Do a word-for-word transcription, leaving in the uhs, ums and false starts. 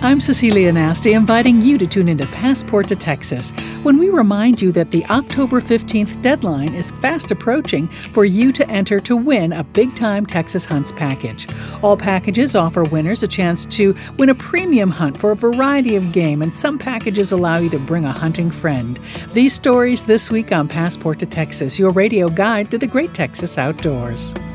I'm Cecilia Nasty, inviting you to tune into Passport to Texas when we remind you that the October fifteenth deadline is fast approaching for you to enter to win a big-time Texas Hunts package. All packages offer winners a chance to win a premium hunt for a variety of game, and some packages allow you to bring a hunting friend. These stories this week on Passport to Texas, your radio guide to the great Texas outdoors.